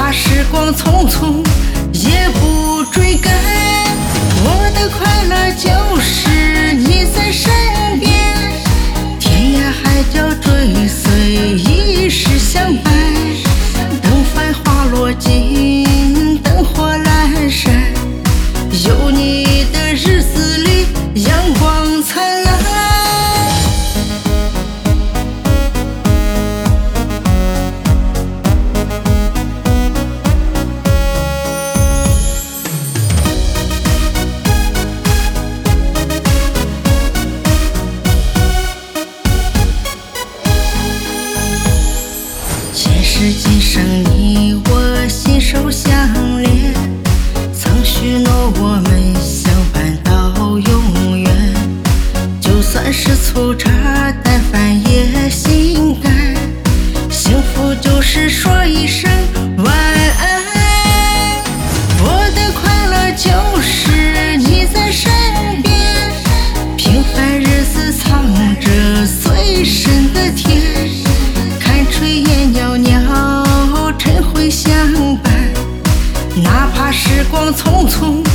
怕时光匆匆，也不追赶。我的快乐就是你在身边，天涯海角追随，一世相伴。等繁华落尽，灯火阑珊，有你的日子里阳光灿烂。前世今生你我心手相连，曾许诺我们相伴到永远。就算是粗茶淡饭也心甘，幸福就是说一声晚安。我的快乐就是你在身边，平凡日子藏着最深的甜。看炊烟袅袅，晨晖相伴，哪怕时光匆匆，